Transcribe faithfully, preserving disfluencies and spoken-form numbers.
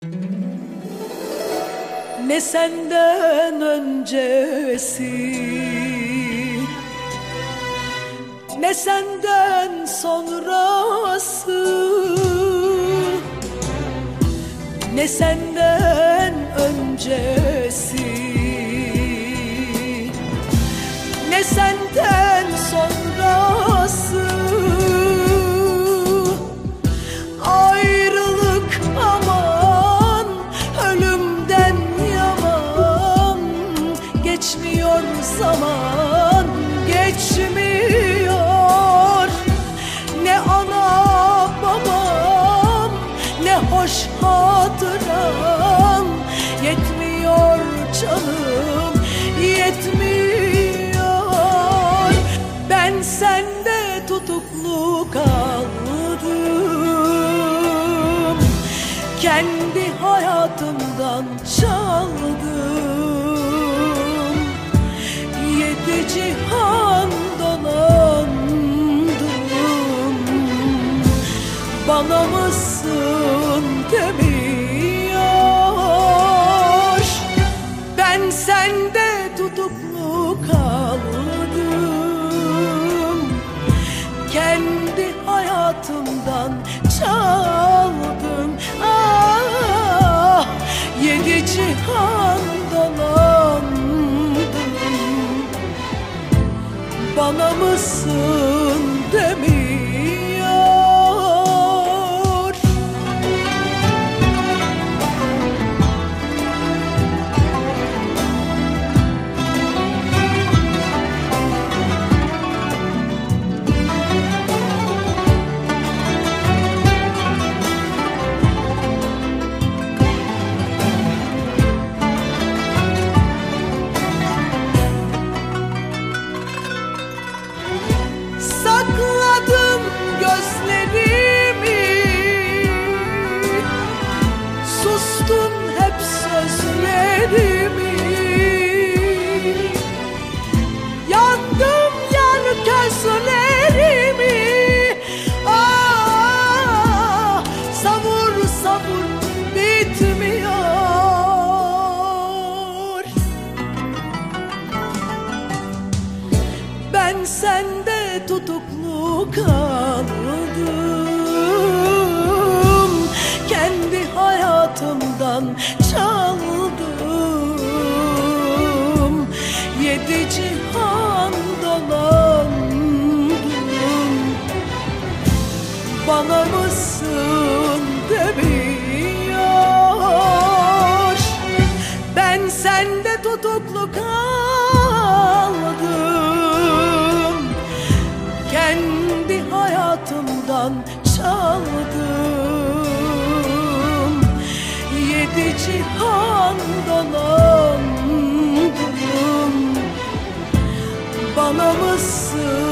Ne senden öncesi, ne senden sonrası, ne senden öncesi, ne senden sonrası. Ayrılık aman, ölümden yaman. Geçmiyor zaman, geçmiyor. Ne ana babam, ne hoş hatıram. Yetmiyor canım, yetmiyor. Ben sende tutuklu kaldım, kendi hayatımdan çaldım. Yedi cihan dolandım, bana mısın demiyor. Ben sende tutuklu kaldım, kendi hayatımdan çaldım. Ah, yedi cihan dolandım, bana mısın demiyor. Sakladım gözlerimi, sustum hep sözlerimi. Yandım yar gözlerimi. Ah, savur savur bitmiyor. Ben sende tutuklu kaldım, kendi hayatımdan çaldım. Yedi cihan dolandım, bana mısın demiyor. Ben sende tutuklu kaldım, kendi hayatımdan çaldım. Yedi cihan dolandım, bana mısın